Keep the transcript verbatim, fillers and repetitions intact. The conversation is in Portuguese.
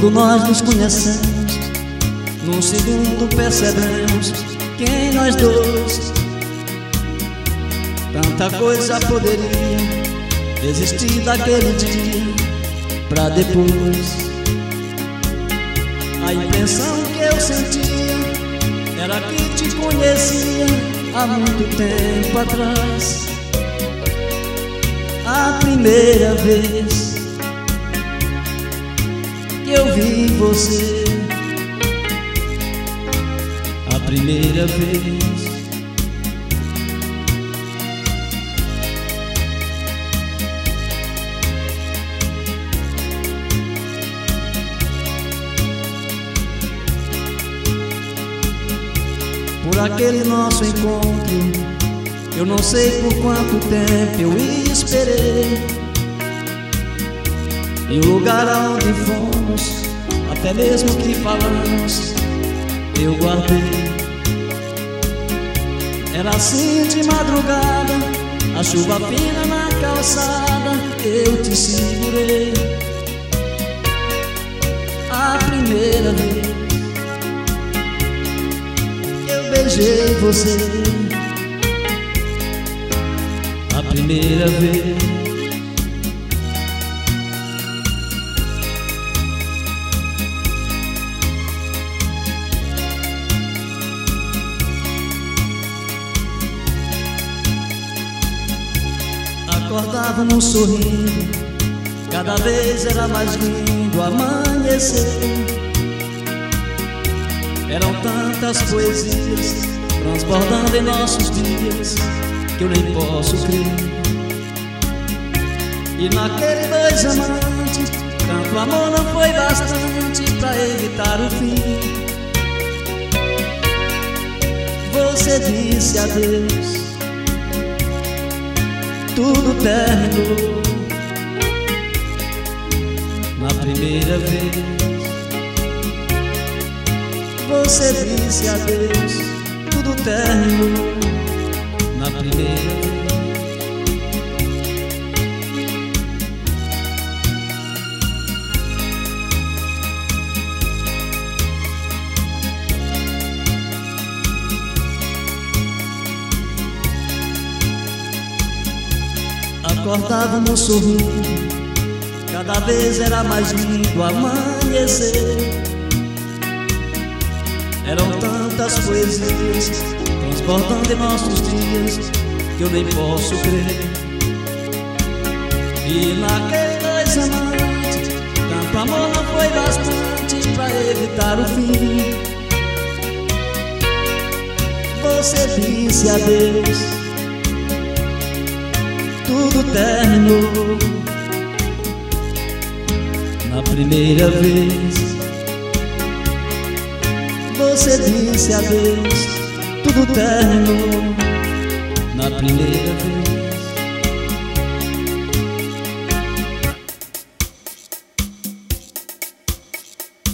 Quando nós nos conhecemos, num segundo percebemos que em nós dois tanta coisa poderia existir daquele dia pra depois. A impressão que eu sentia era que te conhecia há muito tempo atrás. A primeira vez que eu vi você, a primeira vez. Por aquele nosso encontro, eu não sei por quanto tempo eu esperei, e o lugar aonde fomos, até mesmo que falamos, eu guardei. Era assim de madrugada, a chuva fina na calçada, eu te segurei. A primeira vez beijei você, a primeira vez. Acordávamos sorrindo, cada vez era mais lindo amanhecer. Eram tantas poesias transbordando em nossos dias que eu nem posso crer. E naquele dois amantes, tanto amor não foi bastante pra evitar o fim. Você disse adeus, tudo terminou na primeira vez. Você disse adeus, tudo terminou na primeira vez. Acordávamos sorrindo, cada vez era mais lindo amanhecer. Eram tantas poesias transbordando em nossos dias que eu nem posso crer. E naqueles dois amantes, tanto amor não foi bastante pra evitar o fim. Você disse adeus, tudo terminou na primeira vez. Você disse adeus, tudo terminou na primeira vez.